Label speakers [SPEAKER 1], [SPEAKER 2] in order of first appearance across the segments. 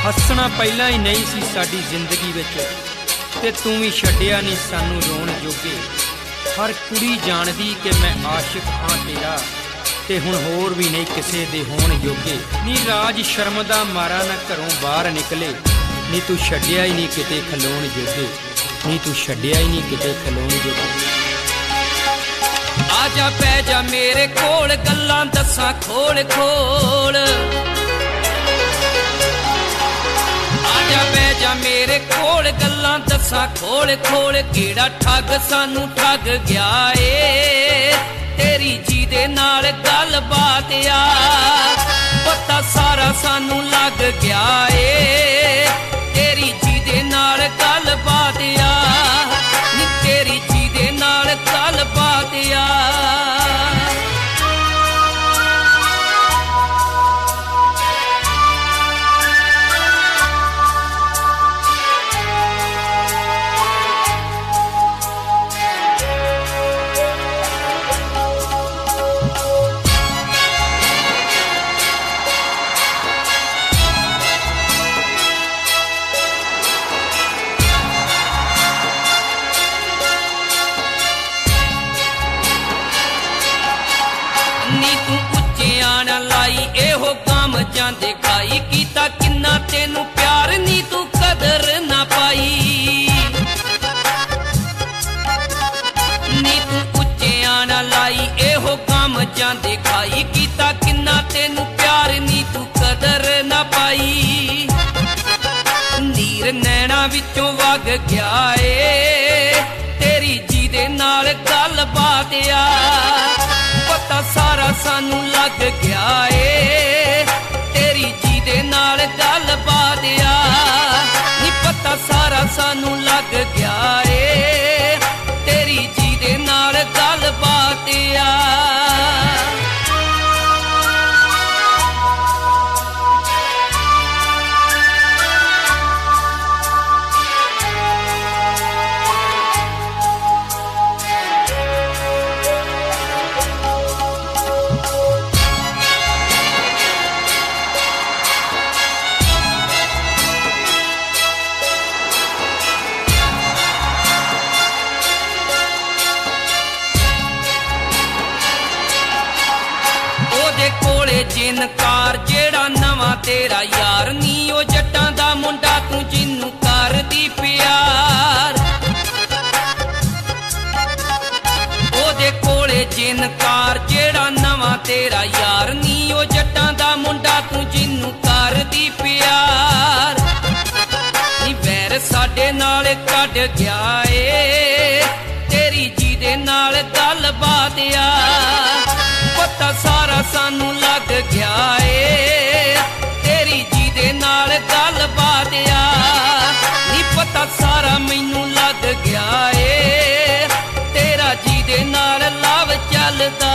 [SPEAKER 1] हसना पहला ही नहीं सी साडी जिंदगी विच, ते तू भी छड्डिया नहीं सानू रोण जोगे। हर कुड़ी जानदी कि मैं आशिक हाँ तेरा, ते हुण होर भी नहीं किसे दे होण जोगे। नी राज शर्म दा मारा ना घरों बाहर निकले, नी तू छड्डिया ही नहीं किते खलोण जोगे, नी तू छड्डिया ही नहीं किते खलोण जोगे।
[SPEAKER 2] आजा पै जा मेरे कोल गल्लां दस्सां खोल खोल, आजा पै जा मेरे कोल गल्लां दस्सां खोल खोल। केड़ा ठग सानू ठग गया ए, तेरी जी दे नाल गल बात आ, पता सारा सानू लग गया ए, तेरी जी दे नाल गल बात आ, नी तेरी जी दे नाल गल बात आ। जांदे खाई कीता किन्ना तेनू प्यार नी तू कदर ना पाई, नी तू उच्चे आना लाई एहो काम जांदे खाई कीता किन्ना तेनू प्यार नी तू कदर ना पाई। नीर नैना विचों वग गया ए, तेरी जी दे नाल गल बात आ, पता सारा सानू लग गया ए, तेरी जी दे नाल गल बात आ, नी पता सारा सानू लग गया ए, तेरी जी दे नाल गल बात आ। जिनकार जेड़ा नवा तेरा यार नी, ओ जट्टां दा मुंडा तू जिन्नू करदी प्यार, ओदे कोले जिनकार जेड़ा नवा तेरा यार नी, ओ जट्टां दा मुंडा तू जिन्नू करदी प्यार। नी वैर साडे नाल कढ गया ए, तेरी जी दे नाल गल बात आ, पता सारा सानू लग गया ए, तेरी जी दे नाल गल बात आ, नी पता सारा मैनू लग गया ए, तेरा जी दे नाल लव चलदा।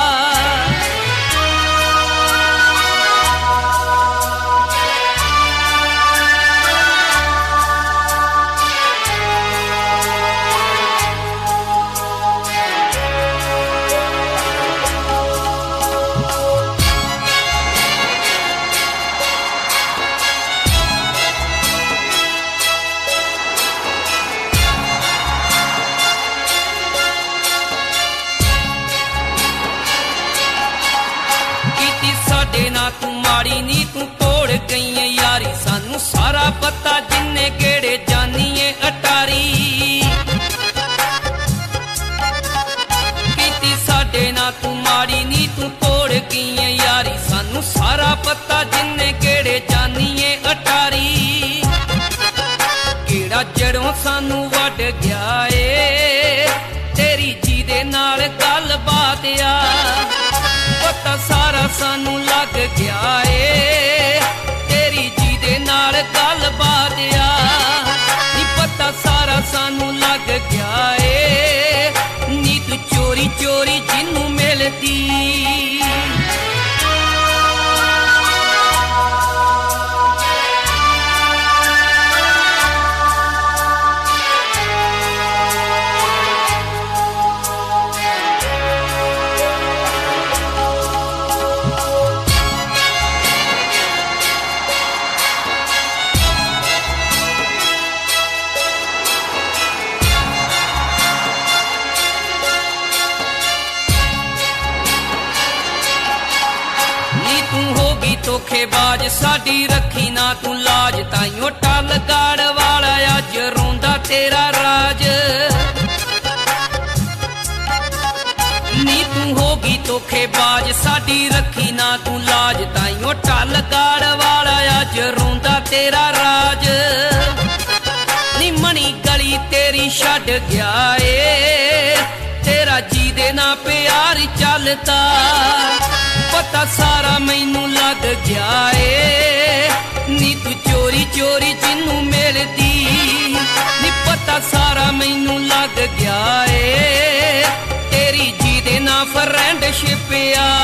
[SPEAKER 2] नी तू तोड़ गई यारी सानू सारा पता, जिन्ने केड़े जानिए अटारी कीती साडे ना तू माड़ी, नी तू तोड़ गई यारी सानू सारा पता, जिन्ने केड़े जानिए अटारी। केड़ा जड़ों सानू वड गया ए, तेरी जी दे नाल गल बात आ, पता सारा सानू लग गया ए, तेरी जी दे नाल गल बात आ, नी पता सारा सानू लग गया ए, नी तू चोरी चोरी जिन्नू मिलदी। ਸਾਡੀ ਰੱਖੀ ਨਾ ਤੂੰ ਲਾਜ, ਤਾਈਓ ਟੱਲ ਗਾੜ ਵਾਲਾ ਅੱਜ ਰੋਂਦਾ ਤੇਰਾ ਰਾਜ। ਨੀ ਤੂੰ ਹੋਗੀ ਧੋਖੇਬਾਜ਼, ਸਾਡੀ ਰੱਖੀ ਨਾ ਤੂੰ ਲਾਜ, ਤਾਈਓ ਟੱਲ ਗਾੜ ਵਾਲਾ ਅੱਜ ਰੋਂਦਾ ਤੇਰਾ ਰਾਜ। ਨੀ ਮਣੀ ਗਲੀ ਤੇਰੀ ਛੱਡ ਗਿਆ ਏ, ਤੇਰਾ ਜੀ ਦੇ ਨਾ ਪਿਆਰ ਚੱਲਦਾ, ਪਤਾ ਸਾਰਾ ਮੈਨੂੰ ਲੱਗ ਗਿਆ ਏ। ਨੀ ਤੂੰ ਚੋਰੀ ਚੋਰੀ ਜਿਹਨੂੰ ਮਿਲਦੀ, ਨੀ ਪਤਾ ਸਾਰਾ ਮੈਨੂੰ ਲੱਗ ਗਿਆ ਏ, ਤੇਰੀ ਜੀ ਦੇ ਨਾ ਫਰੈਂਡਸ਼ਿਪ ਆ।